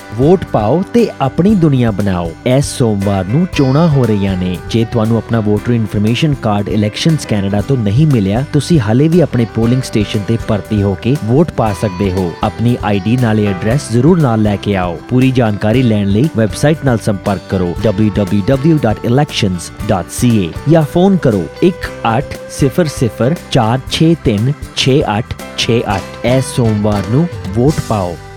Vote ਪਾਓ ਤੇ ਆਪਣੀ ਦੁਨੀਆ ਬਣਾਓ। ਇਸ ਸੋਮਵਾਰ ਨੂੰ ਚੋਣਾਂ ਹੋ ਰਹੀਆਂ ਨੇ। ਜੇ ਤੁਹਾਨੂੰ ਆਪਣਾ voter information card elections Canada ਤੋਂ ਨਹੀਂ ਮਿਲਿਆ, ਤੁਸੀਂ ਹਾਲੇ ਵੀ ਆਪਣੇ ਪੋਲਿੰਗ ਸਟੇਸ਼ਨ ਤੇ ਭਰਤੀ ਹੋ ਕੇ ਵੋਟ ਪਾ ਸਕਦੇ ਹੋ। ਆਪਣੀ ਆਈਡੀ ਨਾਲੇ ਐਡਰੈਸ ਜ਼ਰੂਰ ਨਾਲ ਲੈ ਕੇ ਆਓ। ਪੂਰੀ ਜਾਣਕਾਰੀ ਲੈਣ ਲਈ ਵੈਬਸਾਈਟ ਨਾਲ ਸੰਪਰਕ ਕਰੋ www.elections.ca ਜਾਂ ਫੋਨ ਕਰੋ 1800 463 6868। ਇਸ ਸੋਮਵਾਰ ਨੂੰ ਵੋਟ ਪਾਓ।